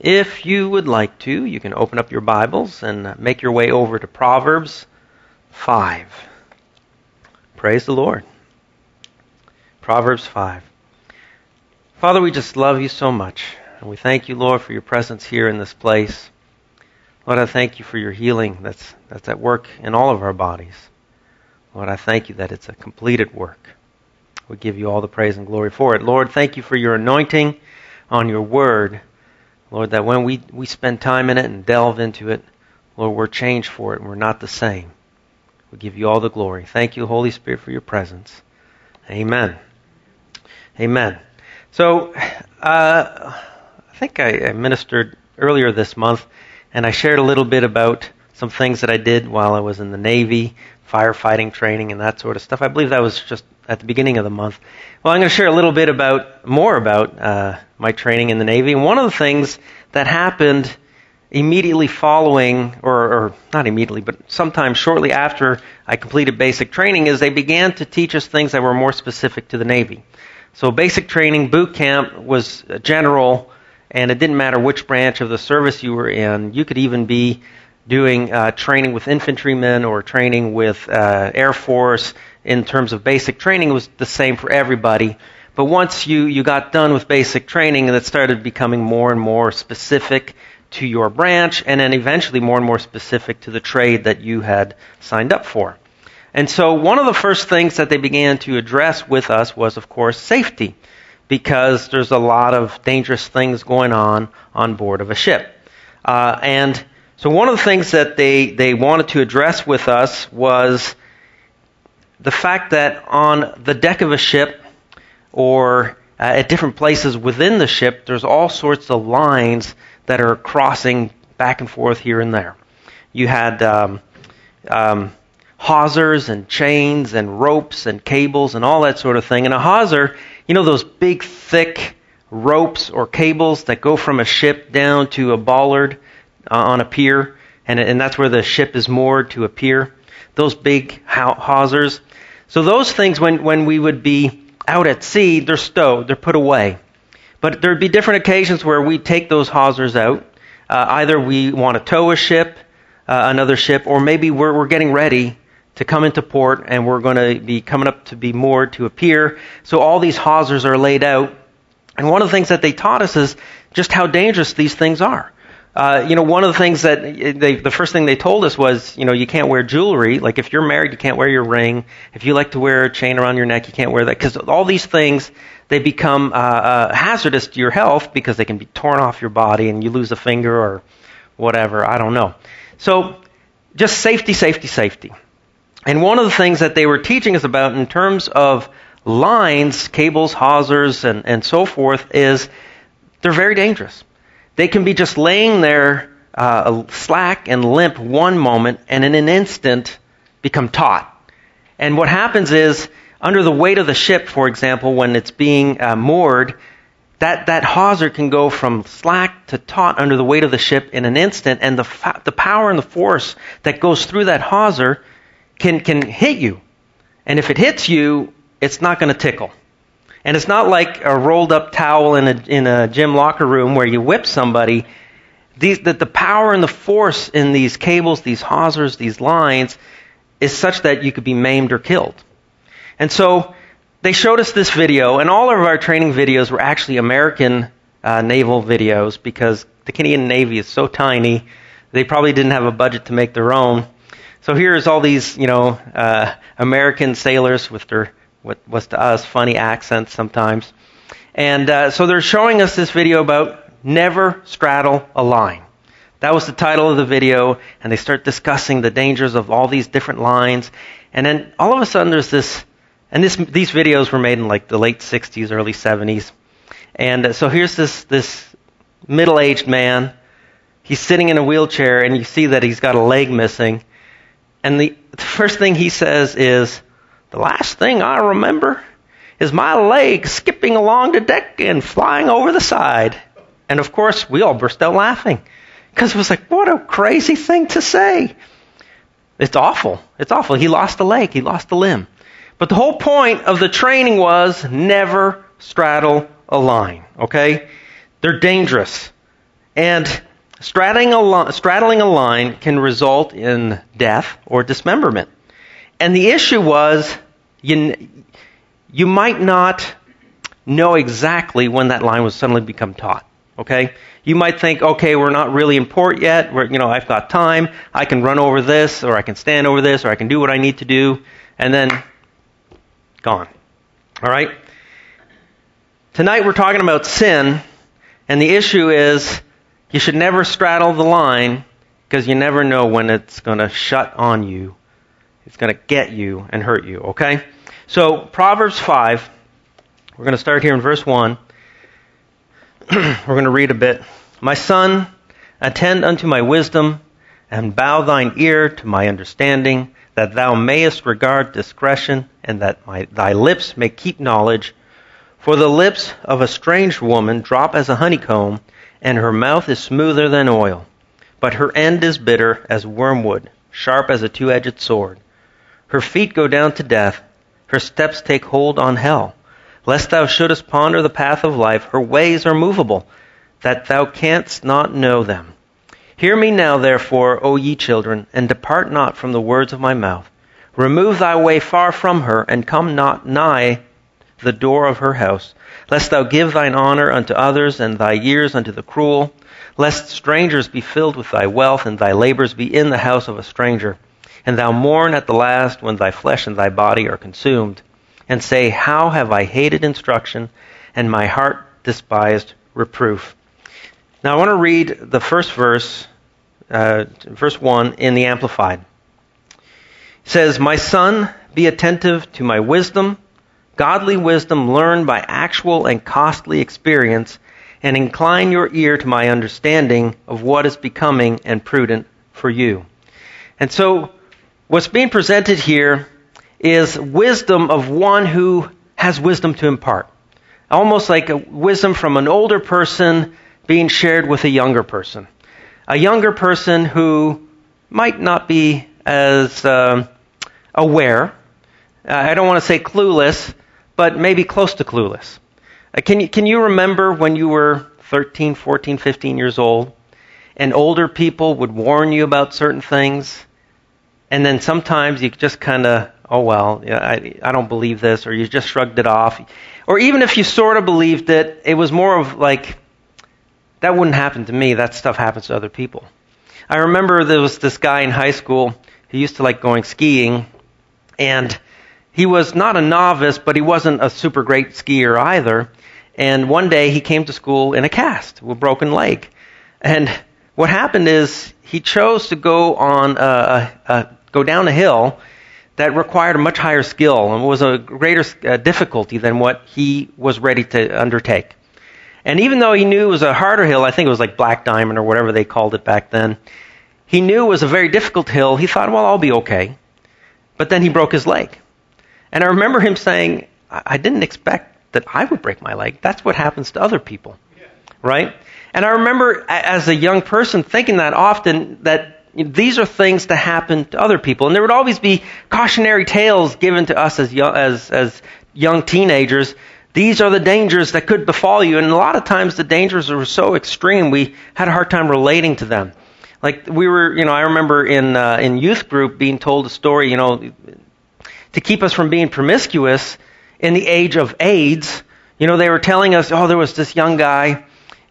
If you would like to, you can open up your Bibles and make your way over to Proverbs 5. Praise the Lord. Proverbs 5. Father, we just love you so much. And we thank you, Lord, for your presence here in this place. Lord, I thank you for your healing that's at work in all of our bodies. Lord, I thank you that it's a completed work. We give you all the praise and glory for it. Lord, thank you for your anointing on your word. Lord, that when we spend time in it and delve into it, Lord, we're changed for it and we're not the same. We give you all the glory. Thank you, Holy Spirit, for your presence. Amen. Amen. So, I think I ministered earlier this month, and I shared a little bit about some things that I did while I was in the Navy, firefighting training and that sort of stuff. I believe that was just at the beginning of the month. Well, I'm going to share a little bit more about my training in the Navy. And one of the things that happened immediately following, or not immediately, but sometime shortly after I completed basic training, is they began to teach us things that were more specific to the Navy. So basic training, boot camp was general, and it didn't matter which branch of the service you were in. You could even be doing training with infantrymen or training with Air Force. In terms of basic training, it was the same for everybody. But once you got done with basic training, and it started becoming more and more specific to your branch, and then eventually more and more specific to the trade that you had signed up for. And so one of the first things that they began to address with us was, of course, safety, because there's a lot of dangerous things going on board of a ship. And so one of the things that they wanted to address with us was the fact that on the deck of a ship or at different places within the ship, there's all sorts of lines that are crossing back and forth here and there. You had hawsers and chains and ropes and cables and all that sort of thing. And a hawser, you know those big, thick ropes or cables that go from a ship down to a bollard on a pier, and that's where the ship is moored to a pier. Those big hawsers. So those things, when we would be out at sea, they're stowed, they're put away. But there'd be different occasions where we'd take those hawsers out. Either we want to tow a ship, another ship, or maybe we're getting ready to come into port and we're going to be coming up to be moored to a pier. So all these hawsers are laid out. And one of the things that they taught us is just how dangerous these things are. One of the things that the first thing they told us was, you can't wear jewelry. Like if you're married, you can't wear your ring. If you like to wear a chain around your neck, you can't wear that. Because all these things, they become hazardous to your health because they can be torn off your body and you lose a finger or whatever. I don't know. So just safety, safety, safety. And one of the things that they were teaching us about in terms of lines, cables, hawsers, and so forth is they're very dangerous. They can be just laying there slack and limp one moment and in an instant become taut. And what happens is, under the weight of the ship, for example, when it's being moored, that hawser can go from slack to taut under the weight of the ship in an instant, and the power and the force that goes through that hawser can hit you. And if it hits you, it's not going to tickle. And it's not like a rolled up towel in a gym locker room where you whip somebody. The power and the force in these cables, these hawsers, these lines is such that you could be maimed or killed. And so they showed us this video, and all of our training videos were actually American naval videos because the Canadian Navy is so tiny, they probably didn't have a budget to make their own. So here's all these, American sailors with their what was to us funny accents sometimes. And so they're showing us this video about never straddle a line. That was the title of the video, and they start discussing the dangers of all these different lines. And then all of a sudden there's this, and these videos were made in like the late 60s, early 70s. And so here's this middle-aged man. He's sitting in a wheelchair, and you see that he's got a leg missing. And the first thing he says is, "The last thing I remember is my leg skipping along the deck and flying over the side." And of course, we all burst out laughing because it was like, what a crazy thing to say. It's awful. It's awful. He lost a leg. He lost a limb. But the whole point of the training was never straddle a line, okay? They're dangerous. And straddling a line can result in death or dismemberment. And the issue was, you might not know exactly when that line would suddenly become taut. Okay? You might think, okay, we're not really in port yet. I've got time. I can run over this, or I can stand over this, or I can do what I need to do, and then gone. All right? Tonight we're talking about sin, and the issue is you should never straddle the line because you never know when it's going to shut on you. It's going to get you and hurt you, okay? So, Proverbs 5, we're going to start here in verse 1. We're going to read a bit. My son, attend unto my wisdom, and bow thine ear to my understanding, that thou mayest regard discretion, and that thy lips may keep knowledge. For the lips of a strange woman drop as a honeycomb, and her mouth is smoother than oil. But her end is bitter as wormwood, sharp as a two-edged sword. Her feet go down to death, her steps take hold on hell. Lest thou shouldest ponder the path of life, her ways are movable, that thou canst not know them. Hear me now, therefore, O ye children, and depart not from the words of my mouth. Remove thy way far from her, and come not nigh the door of her house. Lest thou give thine honor unto others, and thy years unto the cruel. Lest strangers be filled with thy wealth, and thy labors be in the house of a stranger. And thou mourn at the last, when thy flesh and thy body are consumed. And say, how have I hated instruction, and my heart despised reproof. Now I want to read the first verse, verse 1, in the Amplified. It says, my son, be attentive to my wisdom, godly wisdom learned by actual and costly experience, and incline your ear to my understanding of what is becoming and prudent for you. And so, what's being presented here is wisdom of one who has wisdom to impart. Almost like a wisdom from an older person being shared with a younger person. A younger person who might not be as aware. I don't want to say clueless, but maybe close to clueless. Can you remember when you were 13, 14, 15 years old, and older people would warn you about certain things, and then sometimes you just kind of, oh well, I don't believe this, or you just shrugged it off. Or even if you sort of believed it, it was more of like, that wouldn't happen to me, that stuff happens to other people. I remember there was this guy in high school who used to like going skiing, and he was not a novice, but he wasn't a super great skier either. And one day he came to school in a cast with a broken leg. And what happened is he chose to go on go down a hill that required a much higher skill and was a greater difficulty than what he was ready to undertake. And even though he knew it was a harder hill, I think it was like Black Diamond or whatever they called it back then, he knew it was a very difficult hill. He thought, well, I'll be okay. But then he broke his leg. And I remember him saying, I didn't expect that I would break my leg. That's what happens to other people, right? And I remember as a young person thinking that often, that these are things that happen to other people. And there would always be cautionary tales given to us as young teenagers. These are the dangers that could befall you. And a lot of times the dangers were so extreme, we had a hard time relating to them. Like we were, I remember in youth group being told a story, to keep us from being promiscuous in the age of AIDS. They were telling us, there was this young guy,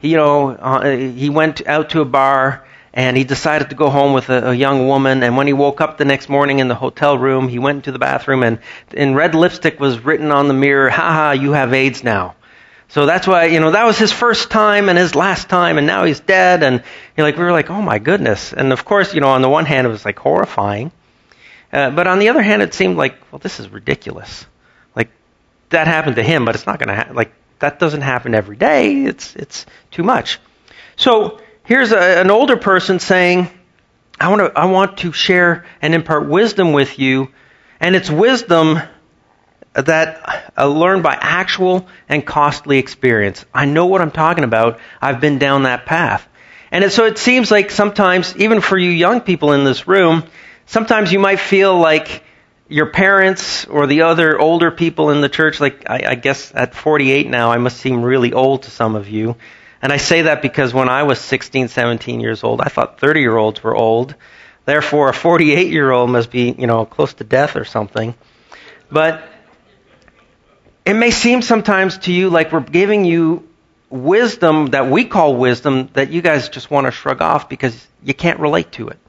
he went out to a bar and he decided to go home with a young woman. And when he woke up the next morning in the hotel room, he went into the bathroom and in red lipstick was written on the mirror, "Ha, you have AIDS now." So that's why, that was his first time and his last time, and now he's dead. And we were like, oh my goodness. And of course, on the one hand, it was like horrifying. But on the other hand, it seemed like, well, this is ridiculous. Like, that happened to him, but it's not going to happen. Like, that doesn't happen every day. It's too much. So here's an older person saying, I want to share and impart wisdom with you, and it's wisdom that learned by actual and costly experience. I know what I'm talking about. I've been down that path. And so it seems like sometimes, even for you young people in this room, sometimes you might feel like your parents or the other older people in the church, like I guess at 48 now, I must seem really old to some of you. And I say that because when I was 16, 17 years old, I thought 30-year-olds were old. Therefore, a 48-year-old must be, close to death or something. But it may seem sometimes to you like we're giving you wisdom that we call wisdom that you guys just want to shrug off because you can't relate to it.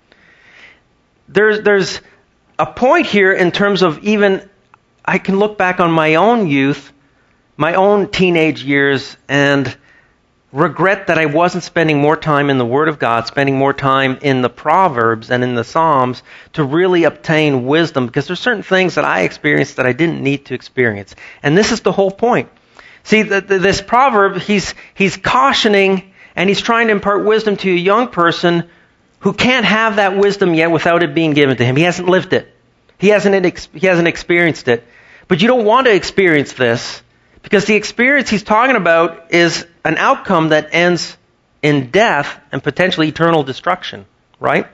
There's a point here in terms of even, I can look back on my own youth, my own teenage years, and regret that I wasn't spending more time in the Word of God, spending more time in the Proverbs and in the Psalms to really obtain wisdom, because there's certain things that I experienced that I didn't need to experience. And this is the whole point. See, this proverb, he's cautioning and he's trying to impart wisdom to a young person who can't have that wisdom yet without it being given to him. He hasn't lived it. He hasn't experienced it. But you don't want to experience this, because the experience he's talking about is an outcome that ends in death and potentially eternal destruction, right?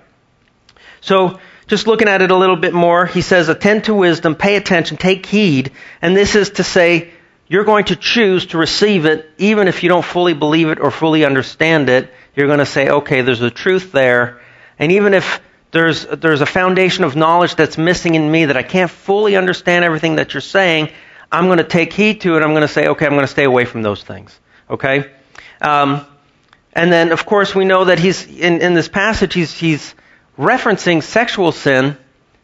So, just looking at it a little bit more, he says, attend to wisdom, pay attention, take heed. And this is to say, you're going to choose to receive it, even if you don't fully believe it or fully understand it. You're going to say, okay, there's a truth there. And even if there's a foundation of knowledge that's missing in me, that I can't fully understand everything that you're saying, I'm going to take heed to it. I'm going to say, okay, I'm going to stay away from those things. Okay? And then, of course, we know that he's in this passage, he's referencing sexual sin,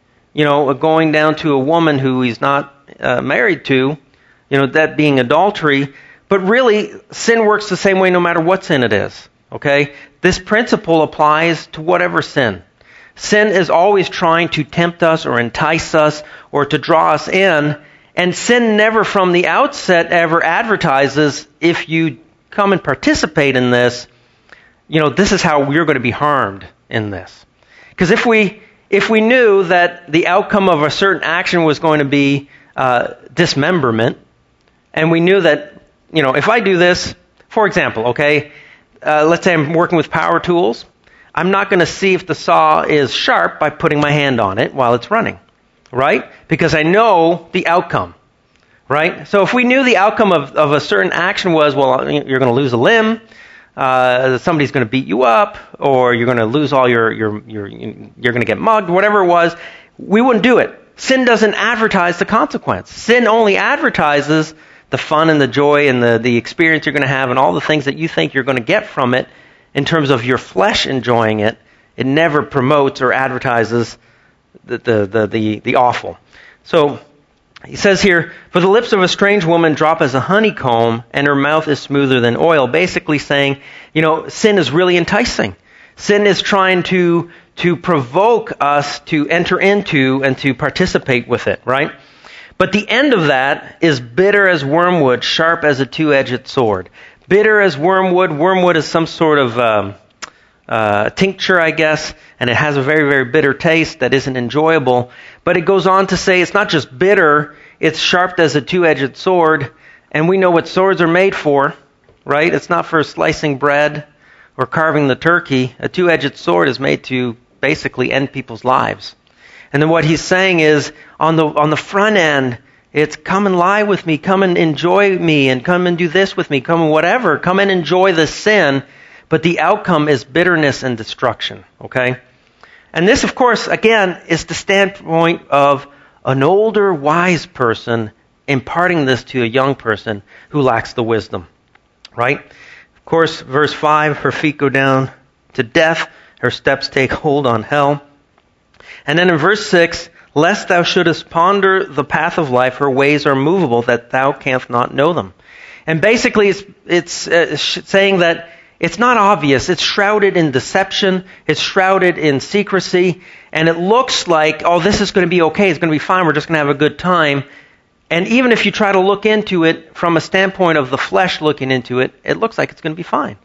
going down to a woman who he's not married to, that being adultery. But really, sin works the same way no matter what sin it is. Okay? This principle applies to whatever sin. Sin is always trying to tempt us or entice us or to draw us in. And sin never from the outset ever advertises, if you come and participate in this, this is how you're going to be harmed in this. Because if we knew that the outcome of a certain action was going to be dismemberment, and we knew that, if I do this, for example, okay, let's say I'm working with power tools, I'm not going to see if the saw is sharp by putting my hand on it while it's running. Right? Because I know the outcome. Right? So if we knew the outcome of a certain action was, well, you're going to lose a limb, somebody's going to beat you up, or you're going to lose all you're going to get mugged, whatever it was, we wouldn't do it. Sin doesn't advertise the consequence. Sin only advertises the fun and the joy and the experience you're going to have and all the things that you think you're going to get from it in terms of your flesh enjoying it. It never promotes or advertises the awful. So he says here, for the lips of a strange woman drop as a honeycomb, and her mouth is smoother than oil. Basically saying, sin is really enticing. Sin is trying to provoke us to enter into and to participate with it, right? But the end of that is bitter as wormwood, sharp as a two-edged sword. Bitter as wormwood. Wormwood is some sort of tincture, I guess, and it has a very, very bitter taste that isn't enjoyable. But it goes on to say it's not just bitter, it's sharp as a two-edged sword, and we know what swords are made for, right? It's not for slicing bread or carving the turkey. A two-edged sword is made to basically end people's lives. And then what he's saying is, on the front end, it's come and lie with me, come and enjoy me, and come and do this with me, come and whatever, come and enjoy the sin. But the outcome is bitterness and destruction, okay? And this, of course, again, is the standpoint of an older, wise person imparting this to a young person who lacks the wisdom, right? Of course, verse 5, her feet go down to death, her steps take hold on hell. And then in verse 6, lest thou shouldest ponder the path of life, her ways are movable, that thou canst not know them. And basically, it's saying that it's not obvious. It's shrouded in deception. It's shrouded in secrecy. And it looks like, oh, this is going to be okay. It's going to be fine. We're just going to have a good time. And even if you try to look into it from a standpoint of the flesh looking into it, it looks like it's going to be fine.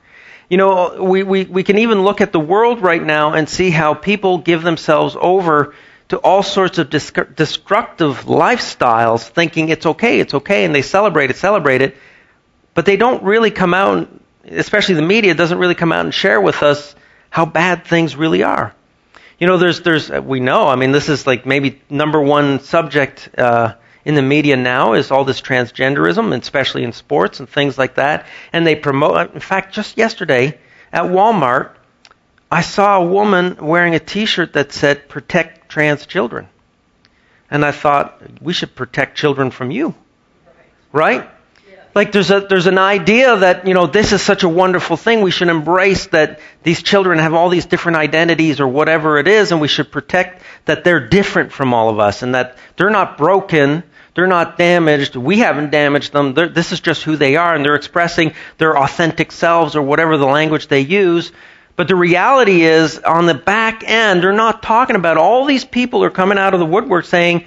We can even look at the world right now and see how people give themselves over to all sorts of destructive lifestyles, thinking it's okay, and they celebrate it. But they don't really come out, especially the media, doesn't really come out and share with us how bad things really are. We know, this is like maybe number one subject in the media now is all this transgenderism, especially in sports and things like that. And they promote, in fact, just yesterday at Walmart, I saw a woman wearing a t-shirt that said, "Protect trans children." And I thought, we should protect children from you. Right? Like there's an idea that, this is such a wonderful thing. We should embrace that these children have all these different identities or whatever it is, and we should protect that they're different from all of us and that they're not broken, they're not damaged, we haven't damaged them. This is just who they are, and they're expressing their authentic selves or whatever the language they use. But the reality is, on the back end, they're not talking about all these people are coming out of the woodwork saying,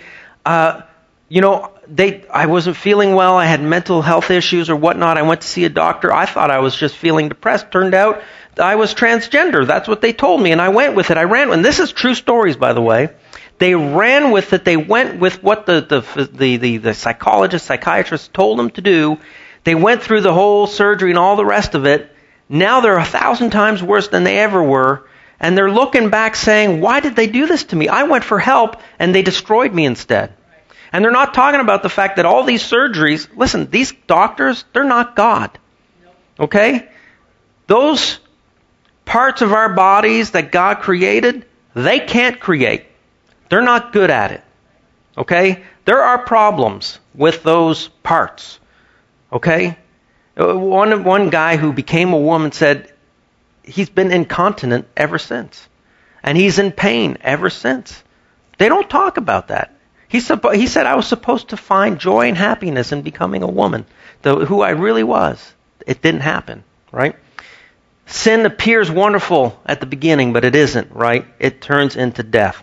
I wasn't feeling well, I had mental health issues or whatnot, I went to see a doctor, I thought I was just feeling depressed, turned out I was transgender, that's what they told me, and I went with it, I ran with it. And this is true stories, by the way. They ran with it, they went with what the psychologist, psychiatrist told them to do, they went through the whole surgery and all the rest of it. Now they're 1,000 times worse than they ever were, and they're looking back saying, why did they do this to me? I went for help, and they destroyed me instead. And they're not talking about the fact that all these surgeries, listen, these doctors, they're not God. Okay? Those parts of our bodies that God created, they can't create. They're not good at it. Okay? There are problems with those parts. Okay? One guy who became a woman said he's been incontinent ever since. And he's in pain ever since. They don't talk about that. He said, I was supposed to find joy and happiness in becoming a woman, who I really was. It didn't happen, right? Sin appears wonderful at the beginning, but it isn't, right? It turns into death.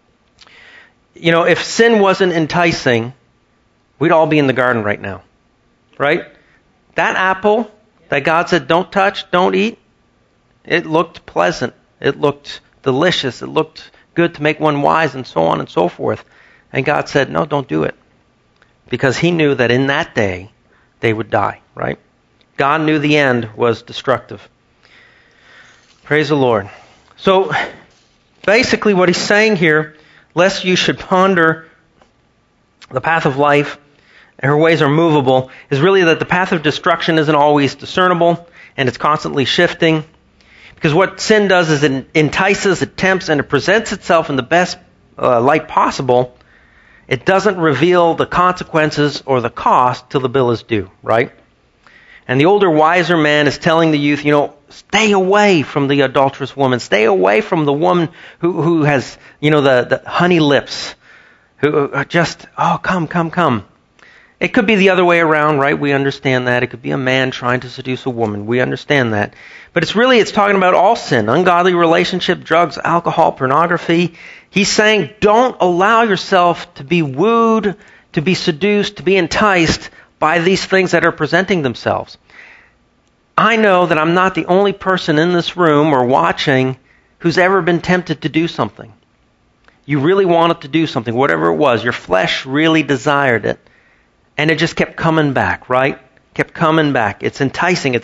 If sin wasn't enticing, we'd all be in the garden right now, right? That apple that God said, don't touch, don't eat, it looked pleasant. It looked delicious. It looked good to make one wise and so on and so forth. And God said, no, don't do it. Because he knew that in that day, they would die, right? God knew the end was destructive. Praise the Lord. So, basically what he's saying here, lest you should ponder the path of life, and her ways are movable, is really that the path of destruction isn't always discernible, and it's constantly shifting. Because what sin does is it entices, it tempts, and it presents itself in the best light possible. It doesn't reveal the consequences or the cost till the bill is due, right? And the older, wiser man is telling the youth, stay away from the adulterous woman. Stay away from the woman who has, the honey lips. Who just, come. It could be the other way around, right? We understand that. It could be a man trying to seduce a woman. We understand that. But it's talking about all sin. Ungodly relationship, drugs, alcohol, pornography. He's saying, don't allow yourself to be wooed, to be seduced, to be enticed by these things that are presenting themselves. I know that I'm not the only person in this room or watching who's ever been tempted to do something. You really wanted to do something, whatever it was. Your flesh really desired it. And it just kept coming back, right? Kept coming back. It's enticing.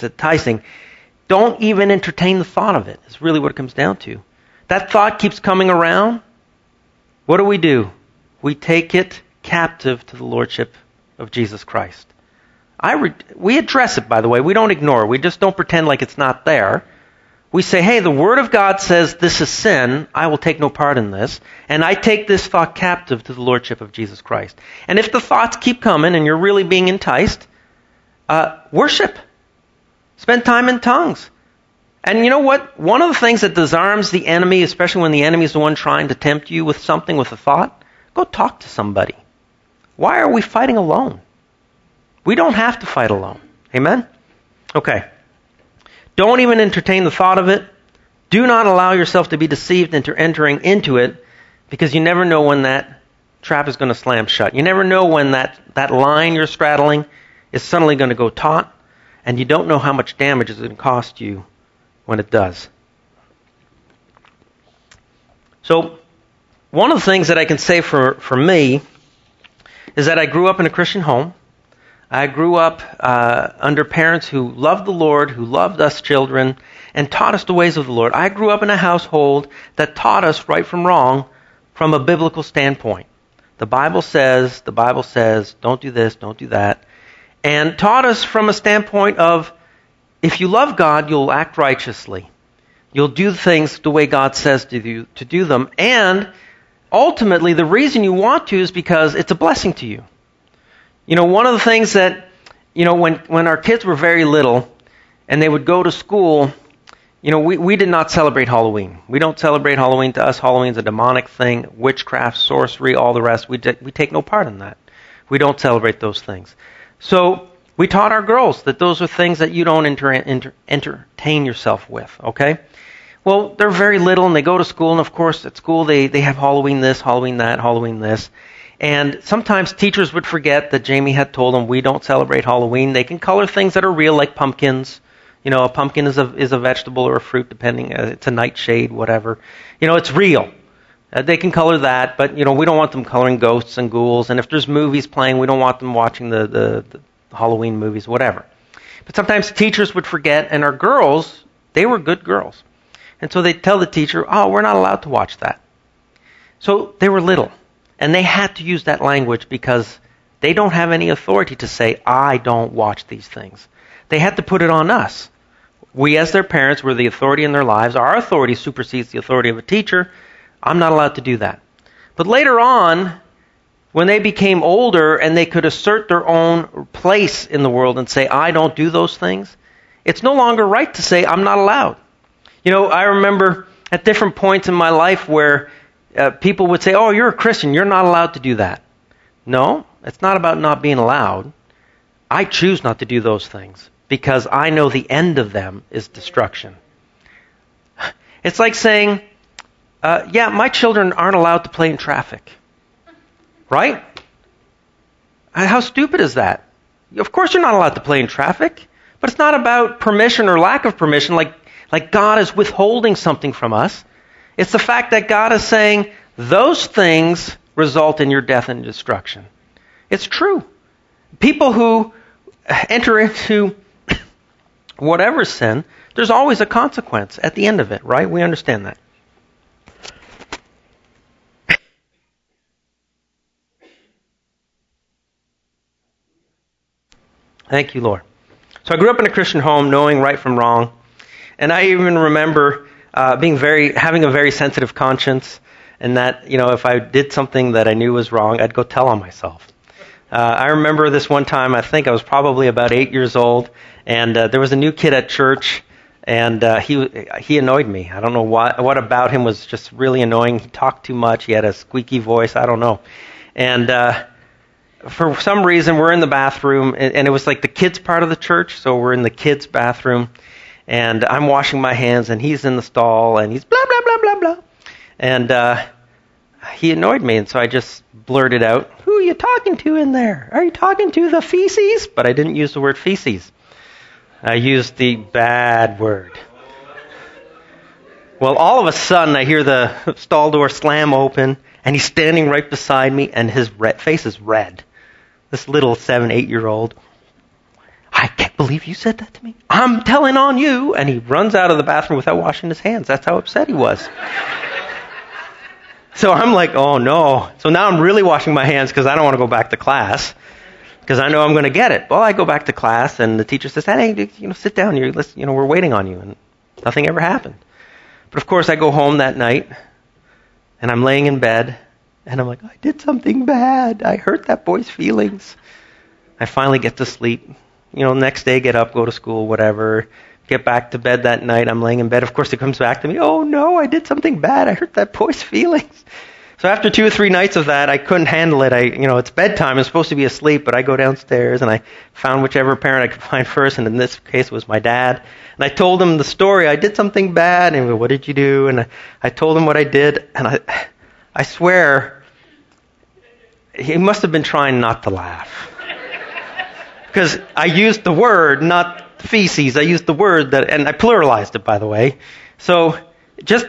Don't even entertain the thought of it. It's really what it comes down to. That thought keeps coming around. What do? We take it captive to the Lordship of Jesus Christ. We address it, by the way. We don't ignore it. We just don't pretend like it's not there. We say, hey, the Word of God says this is sin. I will take no part in this. And I take this thought captive to the Lordship of Jesus Christ. And if the thoughts keep coming and you're really being enticed, worship. Spend time in tongues. And you know what? One of the things that disarms the enemy, especially when the enemy is the one trying to tempt you with something, with a thought, go talk to somebody. Why are we fighting alone? We don't have to fight alone. Amen? Okay. Don't even entertain the thought of it. Do not allow yourself to be deceived into entering into it, because you never know when that trap is going to slam shut. You never know when that line you're straddling is suddenly going to go taut, and you don't know how much damage it's going to cost you when it does. So, one of the things that I can say for me is that I grew up in a Christian home. I grew up under parents who loved the Lord, who loved us children, and taught us the ways of the Lord. I grew up in a household that taught us right from wrong from a biblical standpoint. the Bible says, don't do this, don't do that. And taught us from a standpoint of, if you love God, you'll act righteously. You'll do things the way God says to do them. And ultimately, the reason you want to is because it's a blessing to you. You know, one of the things that, you know, when our kids were very little and they would go to school, you know, we did not celebrate Halloween. We don't celebrate Halloween. To us, Halloween's a demonic thing, witchcraft, sorcery, all the rest. We take no part in that. We don't celebrate those things. So we taught our girls that those are things that you don't entertain yourself with, okay? Well, they're very little and they go to school, and of course at school they have Halloween this, Halloween that, Halloween this. And sometimes teachers would forget that Jamie had told them we don't celebrate Halloween. They can color things that are real, like pumpkins. You know, a pumpkin is a vegetable or a fruit, depending. It's a nightshade, whatever. You know, it's real. They can color that, but you know, we don't want them coloring ghosts and ghouls. And if there's movies playing, we don't want them watching the Halloween movies, whatever. But sometimes teachers would forget, and our girls, they were good girls. And so they'd tell the teacher, oh, we're not allowed to watch that. So they were little. And they had to use that language because they don't have any authority to say, I don't watch these things. They had to put it on us. We, as their parents, were the authority in their lives. Our authority supersedes the authority of a teacher. I'm not allowed to do that. But later on, when they became older and they could assert their own place in the world and say, I don't do those things, it's no longer right to say, I'm not allowed. You know, I remember at different points in my life where people would say, oh, you're a Christian, you're not allowed to do that. No, it's not about not being allowed. I choose not to do those things because I know the end of them is destruction. It's like saying, yeah, my children aren't allowed to play in traffic. Right? How stupid is that? Of course you're not allowed to play in traffic, but it's not about permission or lack of permission, like God is withholding something from us. It's the fact that God is saying, those things result in your death and destruction. It's true. People who enter into whatever sin, there's always a consequence at the end of it, right? We understand that. Thank you, Lord. So I grew up in a Christian home, knowing right from wrong. And I even remember having a very sensitive conscience, and that, you know, if I did something that I knew was wrong, I'd go tell on myself. I remember this one time, I think I was probably about 8 years old, and there was a new kid at church, and he annoyed me. I don't know what about him was just really annoying. He talked too much. He had a squeaky voice. I don't know. And for some reason, we're in the bathroom, and it was like the kids' part of the church, so we're in the kids' bathroom, and I'm washing my hands, and he's in the stall, and he's blah, blah, blah, blah, blah. And he annoyed me, and so I just blurted out, who are you talking to in there? Are you talking to the feces? But I didn't use the word feces. I used the bad word. Well, all of a sudden, I hear the stall door slam open, and he's standing right beside me, and his face is red. This little 7, 8-year-old. I can't believe you said that to me. I'm telling on you. And he runs out of the bathroom without washing his hands. That's how upset he was. So I'm like, oh no. So now I'm really washing my hands because I don't want to go back to class because I know I'm going to get it. Well, I go back to class and the teacher says, hey, sit down. We're waiting on you. And nothing ever happened. But of course, I go home that night and I'm laying in bed and I'm like, I did something bad. I hurt that boy's feelings. I finally get to sleep. Next day, get up, go to school, whatever. Get back to bed that night. I'm laying in bed. Of course, it comes back to me. Oh, no, I did something bad. I hurt that boy's feelings. So after 2 or 3 nights of that, I couldn't handle it. It's bedtime. I'm supposed to be asleep, but I go downstairs and I found whichever parent I could find first, and in this case it was my dad. And I told him the story. I did something bad. And he goes, what did you do? And I told him what I did. And I swear, he must have been trying not to laugh. Because I used the word, not feces. I used the word and I pluralized it, by the way. So just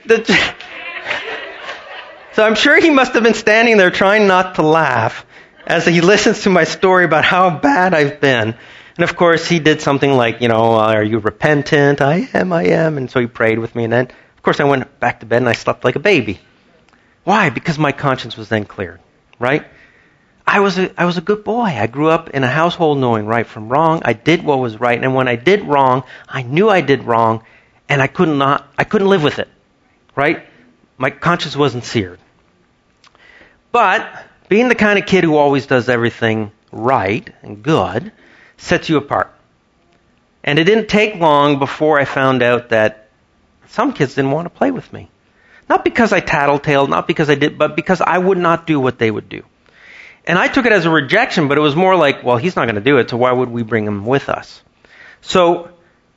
so I'm sure he must have been standing there trying not to laugh as he listens to my story about how bad I've been. And of course, he did something like, are you repentant? I am. And so he prayed with me. And then, of course, I went back to bed and I slept like a baby. Why? Because my conscience was then cleared. right? I was a good boy. I grew up in a household knowing right from wrong. I did what was right, and when I did wrong, I knew I did wrong, and I couldn't live with it, right? My conscience wasn't seared. But being the kind of kid who always does everything right and good sets you apart. And it didn't take long before I found out that some kids didn't want to play with me. Not because I tattletaled, not because I did, but because I would not do what they would do. And I took it as a rejection, but it was more like, well, he's not going to do it, so why would we bring him with us? So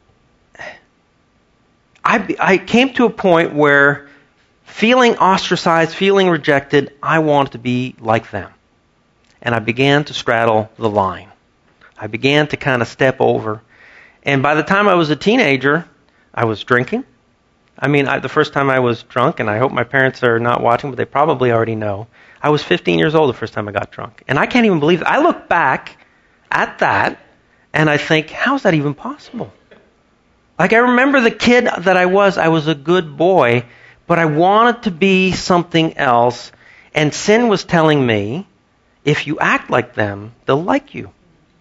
I came to a point where feeling ostracized, feeling rejected, I wanted to be like them. And I began to straddle the line. I began to kind of step over. And by the time I was a teenager, I was drinking. The first time I was drunk, and I hope my parents are not watching, but they probably already know. I was 15 years old the first time I got drunk. And I can't even believe it. I look back at that, and I think, how is that even possible? Like, I remember the kid that I was a good boy, but I wanted to be something else, and sin was telling me, if you act like them, they'll like you.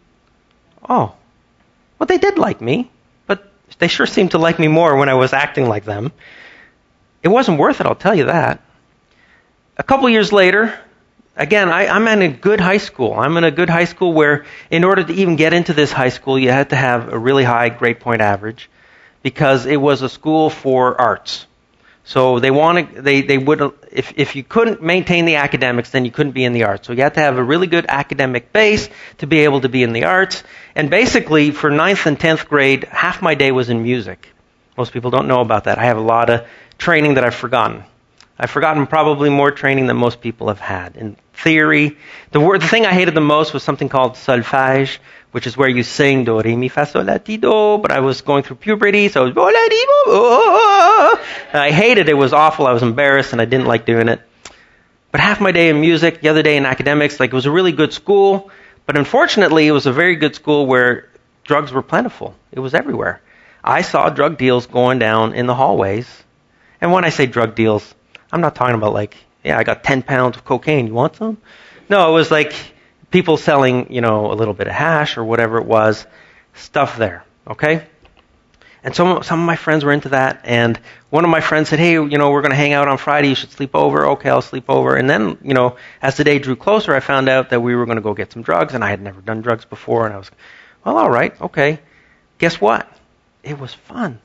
Oh, well, they did like me, but they sure seemed to like me more when I was acting like them. It wasn't worth it, I'll tell you that. A couple years later, again, I'm in a good high school. I'm in a good high school where in order to even get into this high school, you had to have a really high grade point average because it was a school for arts. So they would, if you couldn't maintain the academics, then you couldn't be in the arts. So you had to have a really good academic base to be able to be in the arts. And basically, for 9th and 10th grade, half my day was in music. Most people don't know about that. I have a lot of training that I've forgotten. I've forgotten probably more training than most people have had. In theory, the thing I hated the most was something called solfège, which is where you sing do, re, mi, fa, sol, la, ti, do. But I was going through puberty, so it was bo, la, di, bo, oh. I hated it. It was awful. I was embarrassed, and I didn't like doing it. But half my day in music, the other day in academics. Like, it was a really good school. But unfortunately, it was a very good school where drugs were plentiful. It was everywhere. I saw drug deals going down in the hallways. And when I say drug deals, I'm not talking about I got 10 pounds of cocaine. You want some? No, it was like people selling, a little bit of hash or whatever it was, stuff there, okay? And some of my friends were into that, and one of my friends said, hey, we're going to hang out on Friday. You should sleep over. Okay, I'll sleep over. And then, as the day drew closer, I found out that we were going to go get some drugs, and I had never done drugs before, and I was, well, all right, okay. Guess what? It was fun.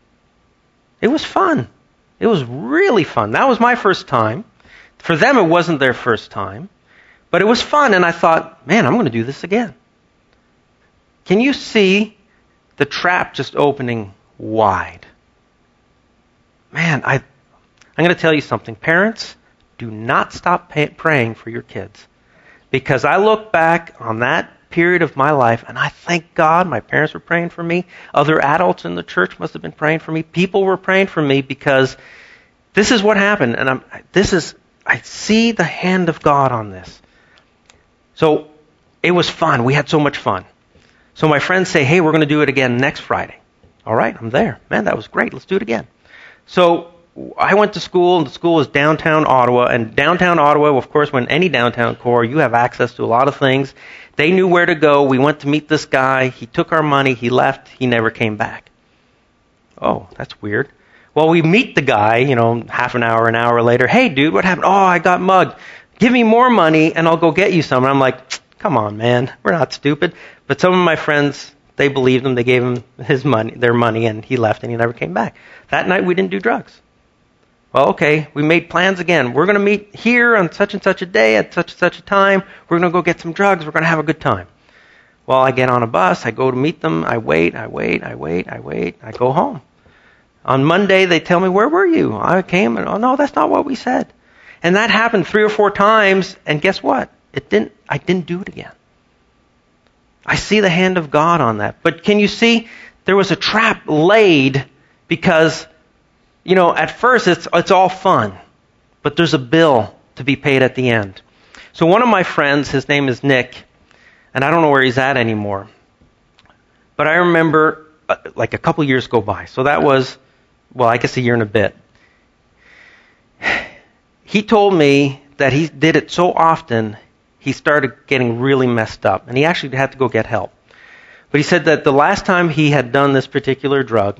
It was fun. It was really fun. That was my first time. For them, it wasn't their first time. But it was fun, and I thought, man, I'm going to do this again. Can you see the trap just opening wide? Man, I'm going to tell you something. Parents, do not stop praying for your kids. Because I look back on that period of my life, and I thank God my parents were praying for me. Other adults in the church must have been praying for me. People were praying for me because this is what happened, and I see the hand of God on this. So it was fun. We had so much fun. So my friends say, hey, we're going to do it again next Friday. All right, I'm there. Man, that was great. Let's do it again. So I went to school, and the school was downtown Ottawa. And downtown Ottawa, of course, when any downtown core, you have access to a lot of things. They knew where to go. We went to meet this guy. He took our money. He left. He never came back. Oh, that's weird. Well, we meet the guy, half an hour later. Hey, dude, what happened? Oh, I got mugged. Give me more money, and I'll go get you some. And I'm like, come on, man. We're not stupid. But some of my friends, they believed him. They gave him their money, and he left, and he never came back. That night, we didn't do drugs. Well, okay, we made plans again. We're going to meet here on such and such a day at such and such a time. We're going to go get some drugs. We're going to have a good time. Well, I get on a bus. I go to meet them. I wait. I go home. On Monday, they tell me, where were you? I came, and, oh, no, that's not what we said. And that happened 3 or 4 times, and guess what? I didn't do it again. I see the hand of God on that. But can you see, there was a trap laid because, at first it's all fun, but there's a bill to be paid at the end. So one of my friends, his name is Nick, and I don't know where he's at anymore. But I remember, a couple years go by. So that was, I guess a year and a bit. He told me that he did it so often, he started getting really messed up. And he actually had to go get help. But he said that the last time he had done this particular drug,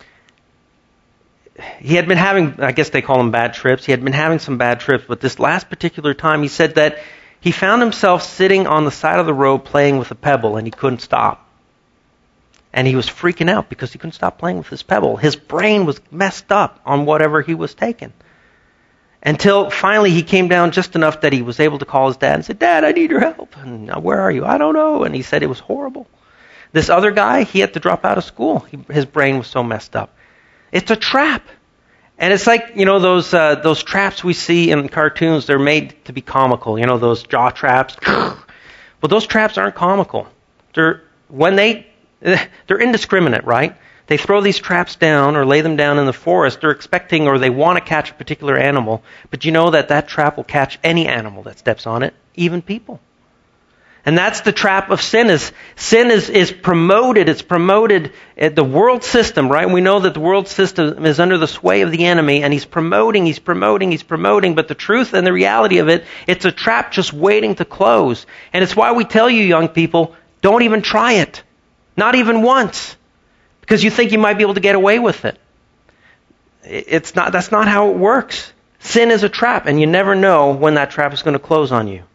he had been having, I guess they call them bad trips. He had been having some bad trips. But this last particular time, he said that he found himself sitting on the side of the road playing with a pebble, and he couldn't stop. And he was freaking out because he couldn't stop playing with this pebble. His brain was messed up on whatever he was taking. Until finally he came down just enough that he was able to call his dad and say, "Dad, I need your help." And, "Where are you?" "I don't know." And he said it was horrible. This other guy, he had to drop out of school. His brain was so messed up. It's a trap. And it's like, those traps we see in cartoons, they're made to be comical. Those jaw traps. Well, those traps aren't comical. They're indiscriminate, right? They throw these traps down or lay them down in the forest. They're expecting or they want to catch a particular animal. But you know that trap will catch any animal that steps on it, even people. And that's the trap of sin. Sin is promoted. It's promoted at the world system, right? We know that the world system is under the sway of the enemy, and he's promoting. But the truth and the reality of it, it's a trap just waiting to close. And it's why we tell you, young people, don't even try it. Not even once. Because you think you might be able to get away with it. That's not how it works. Sin is a trap, and you never know when that trap is going to close on you.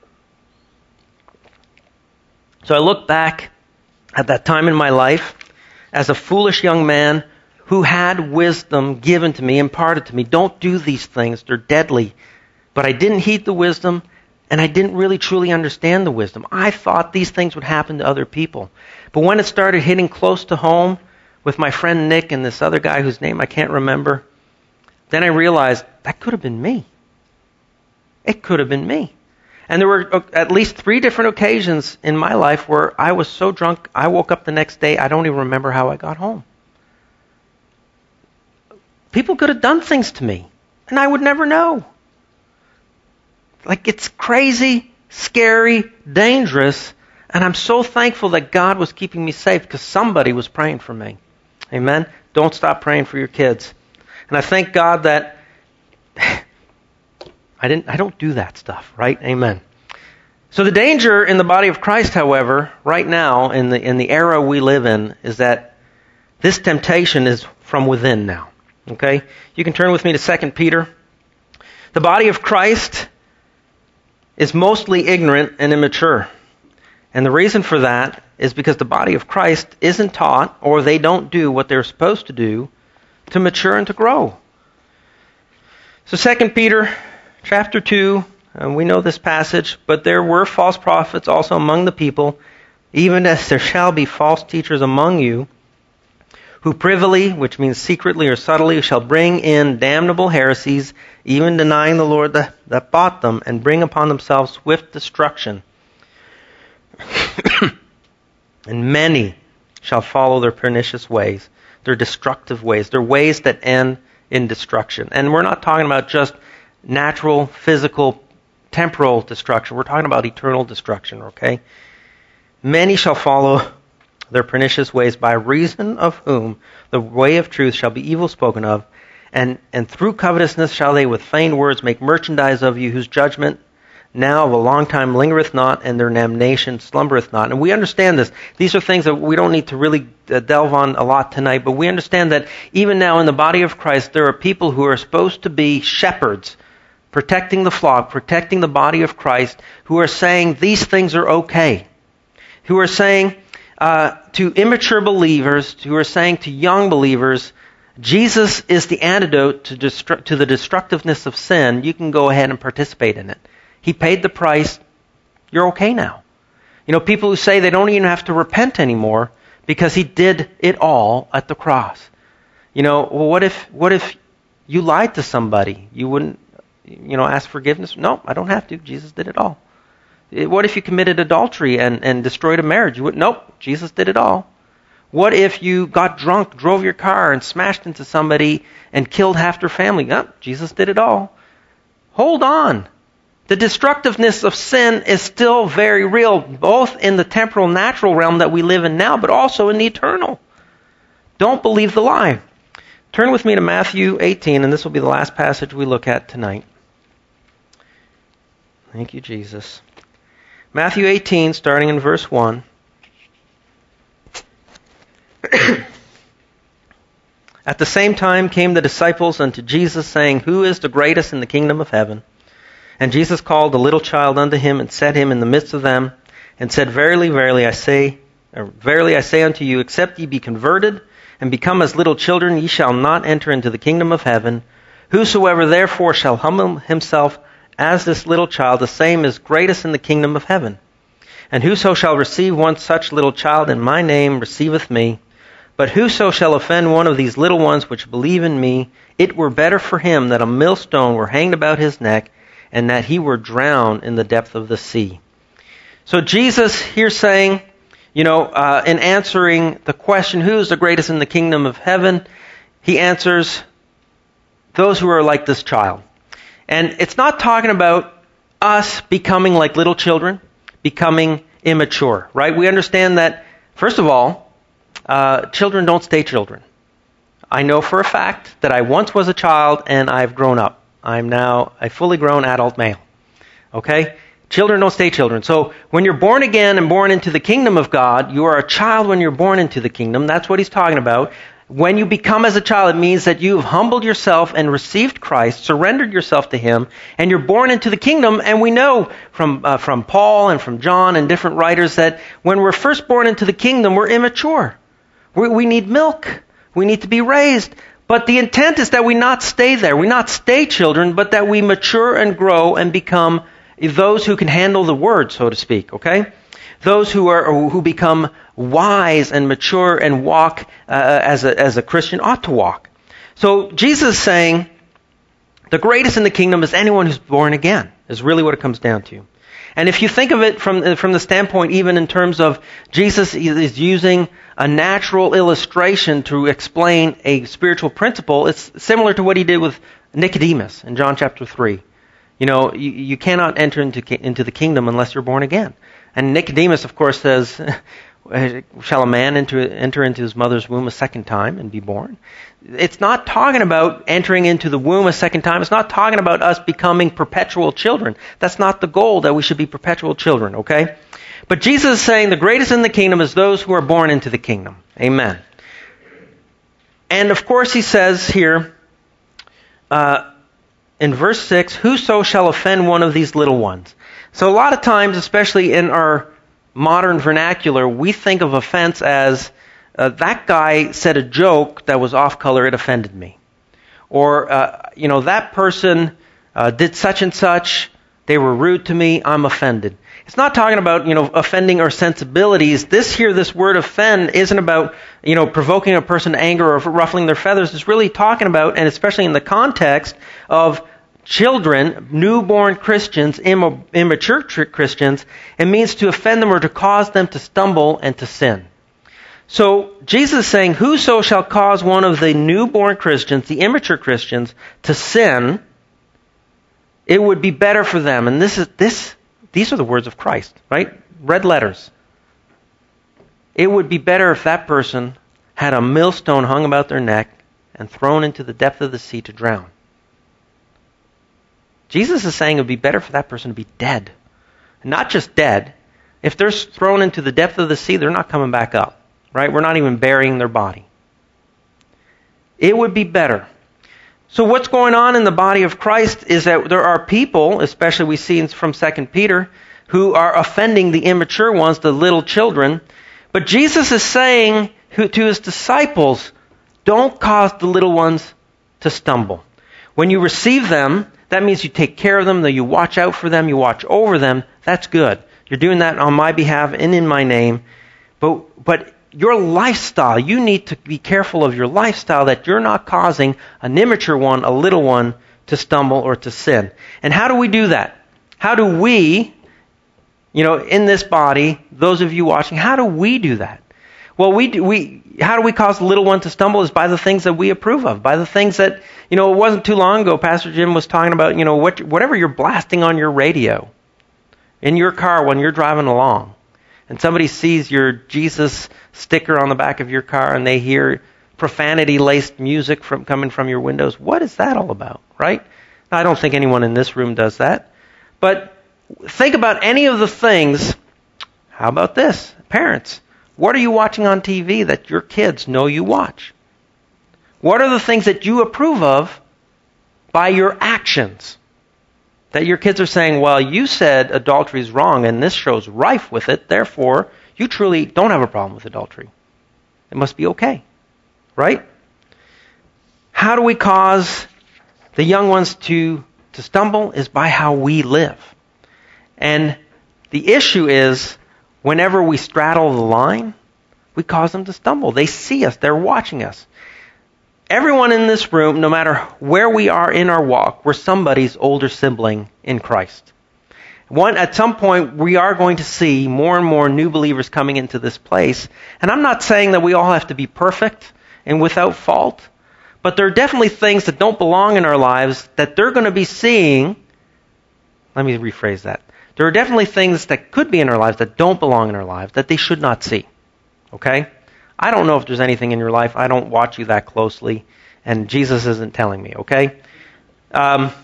So I look back at that time in my life as a foolish young man who had wisdom given to me, imparted to me. Don't do these things. They're deadly. But I didn't heed the wisdom, and I didn't really truly understand the wisdom. I thought these things would happen to other people. But when it started hitting close to home with my friend Nick and this other guy whose name I can't remember, then I realized that could have been me. It could have been me. And there were at least 3 different occasions in my life where I was so drunk, I woke up the next day, I don't even remember how I got home. People could have done things to me, and I would never know. Like, it's crazy, scary, dangerous, and I'm so thankful that God was keeping me safe because somebody was praying for me. Amen? Don't stop praying for your kids. And I thank God that I don't do that stuff, right? Amen. So the danger in the body of Christ, however, right now in the era we live in, is that this temptation is from within now. Okay? You can turn with me to 2 Peter. The body of Christ is mostly ignorant and immature. And the reason for that is because the body of Christ isn't taught, or they don't do what they're supposed to do to mature and to grow. So 2 Peter chapter 2, we know this passage, but there were false prophets also among the people, even as there shall be false teachers among you, who privily, which means secretly or subtly, shall bring in damnable heresies, even denying the Lord that bought them, and bring upon themselves swift destruction. And many shall follow their pernicious ways, their destructive ways, their ways that end in destruction. And we're not talking about just natural, physical, temporal destruction. We're talking about eternal destruction, okay? Many shall follow their pernicious ways, by reason of whom the way of truth shall be evil spoken of, and through covetousness shall they with feigned words make merchandise of you, whose judgment now of a long time lingereth not, and their damnation slumbereth not. And we understand this. These are things that we don't need to really delve on a lot tonight, but we understand that even now in the body of Christ, there are people who are supposed to be shepherds, protecting the flock, protecting the body of Christ, who are saying these things are okay. Who are saying to immature believers, who are saying to young believers, Jesus is the antidote to the destructiveness of sin. You can go ahead and participate in it. He paid the price. You're okay now. People who say they don't even have to repent anymore because he did it all at the cross. Well, what if you lied to somebody? You wouldn't ask forgiveness? No, I don't have to. Jesus did it all. What if you committed adultery and destroyed a marriage? You wouldn't. Nope, Jesus did it all. What if you got drunk, drove your car, and smashed into somebody and killed half their family? Nope, Jesus did it all. Hold on. The destructiveness of sin is still very real, both in the temporal, natural realm that we live in now, but also in the eternal. Don't believe the lie. Turn with me to Matthew 18, and this will be the last passage we look at tonight. Thank you, Jesus. Matthew 18, starting in verse 1. At the same time came the disciples unto Jesus, saying, Who is the greatest in the kingdom of heaven? And Jesus called a little child unto him, and set him in the midst of them, and said, Verily, verily, I say unto you, except ye be converted, and become as little children, ye shall not enter into the kingdom of heaven. Whosoever therefore shall humble himself as this little child, the same is greatest in the kingdom of heaven. And whoso shall receive one such little child in my name receiveth me. But whoso shall offend one of these little ones which believe in me, it were better for him that a millstone were hanged about his neck, and that he were drowned in the depth of the sea. So Jesus here saying, in answering the question, who is the greatest in the kingdom of heaven, he answers, those who are like this child. And it's not talking about us becoming like little children, becoming immature, right? We understand that, first of all, children don't stay children. I know for a fact that I once was a child and I've grown up. I'm now a fully grown adult male. Okay? Children don't stay children. So when you're born again and born into the kingdom of God, you are a child when you're born into the kingdom. That's what he's talking about. When you become as a child, it means that you've humbled yourself and received Christ, surrendered yourself to him, and you're born into the kingdom. And we know from Paul and from John and different writers that when we're first born into the kingdom, we're immature. We need milk. We need to be raised. But the intent is that we not stay there. We not stay children, but that we mature and grow and become those who can handle the word, so to speak, okay? Those who become wise and mature and walk as a Christian ought to walk. So Jesus is saying the greatest in the kingdom is anyone who's born again, is really what it comes down to. And if you think of it from the standpoint, even in terms of Jesus is using a natural illustration to explain a spiritual principle, it's similar to what he did with Nicodemus in John chapter 3. You cannot enter into the kingdom unless you're born again. And Nicodemus, of course, says, shall a man enter into his mother's womb a second time and be born? It's not talking about entering into the womb a second time. It's not talking about us becoming perpetual children. That's not the goal, that we should be perpetual children, okay? But Jesus is saying the greatest in the kingdom is those who are born into the kingdom. Amen. And of course he says here, in verse 6, whoso shall offend one of these little ones. So a lot of times, especially in our modern vernacular, we think of offense as that guy said a joke that was off color, it offended me. Or, that person did such and such, they were rude to me, I'm offended. It's not talking about, offending our sensibilities. This word offend isn't about, provoking a person to anger or ruffling their feathers. It's really talking about, and especially in the context of children, newborn Christians, immature Christians, it means to offend them or to cause them to stumble and to sin. So Jesus is saying, whoso shall cause one of the newborn Christians, the immature Christians, to sin, it would be better for them. And these are the words of Christ, right? Red letters. It would be better if that person had a millstone hung about their neck and thrown into the depth of the sea to drown. Jesus is saying it would be better for that person to be dead. Not just dead. If they're thrown into the depth of the sea, they're not coming back up. Right? We're not even burying their body. It would be better. So what's going on in the body of Christ is that there are people, especially we see from 2 Peter, who are offending the immature ones, the little children. But Jesus is saying to his disciples, don't cause the little ones to stumble. When you receive them, that means you take care of them, that you watch out for them, you watch over them. That's good. You're doing that on my behalf and in my name. But your lifestyle, you need to be careful of your lifestyle that you're not causing an immature one, a little one, to stumble or to sin. And how do we do that? How do we, in this body, those of you watching, how do we do that? Well, how do we cause the little one to stumble is by the things that we approve of, by the things that, it wasn't too long ago, Pastor Jim was talking about, whatever you're blasting on your radio, in your car when you're driving along, and somebody sees your Jesus sticker on the back of your car and they hear profanity-laced music coming from your windows, what is that all about, right? Now, I don't think anyone in this room does that, but Think about any of the things. How about this? Parents, what are you watching on TV that your kids know you watch? What are the things that you approve of by your actions? That your kids are saying, well, you said adultery is wrong and this show's rife with it, therefore you truly don't have a problem with adultery. It must be okay. Right? How do we cause the young ones to stumble? Is by how we live. And the issue is, whenever we straddle the line, we cause them to stumble. They see us. They're watching us. Everyone in this room, no matter where we are in our walk, we're somebody's older sibling in Christ. At some point, we are going to see more and more new believers coming into this place. And I'm not saying that we all have to be perfect and without fault, but there are definitely things that don't belong in our lives that they're going to be seeing. Let me rephrase that. There are definitely things that could be in our lives that don't belong in our lives that they should not see. Okay? I don't know if there's anything in your life. I don't watch you that closely, and Jesus isn't telling me, okay? But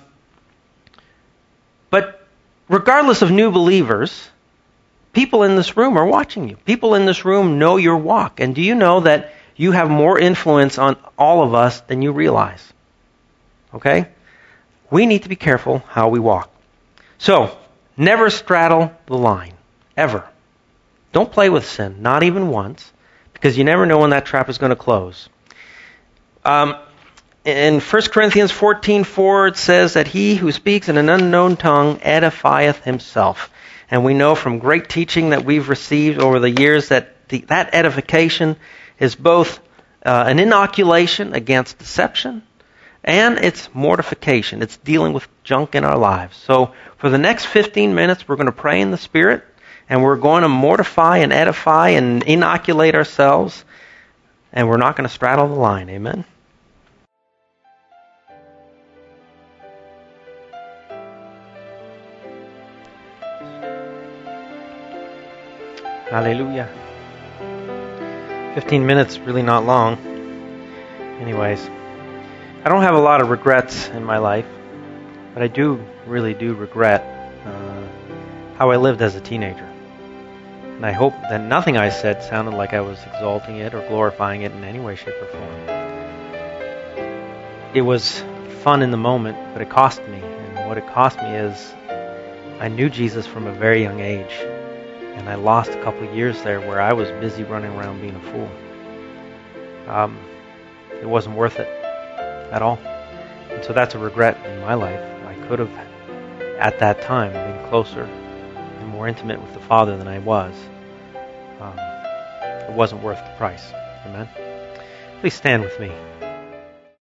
regardless of new believers, people in this room are watching you. People in this room know your walk. And do you know that you have more influence on all of us than you realize? Okay? We need to be careful how we walk. So, never straddle the line. Ever. Don't play with sin, not even once, because you never know when that trap is going to close. In 1 Corinthians 14:4, it says that he who speaks in an unknown tongue edifieth himself. And we know from great teaching that we've received over the years that that edification is both an inoculation against deception and it's mortification. It's dealing with junk in our lives. So for the next 15 minutes, we're going to pray in the Spirit, and we're going to mortify and edify and inoculate ourselves, and we're not going to straddle the line. Amen? Hallelujah. 15 minutes, really not long. Anyways, I don't have a lot of regrets in my life, but I really do regret how I lived as a teenager. And I hope that nothing I said sounded like I was exalting it or glorifying it in any way, shape, or form. It was fun in the moment, but it cost me. And what it cost me is I knew Jesus from a very young age. And I lost a couple of years there where I was busy running around being a fool. It wasn't worth it at all. And so that's a regret in my life. I could have, at that time, been closer and more intimate with the Father than I was. It wasn't worth the price. Amen? Please stand with me.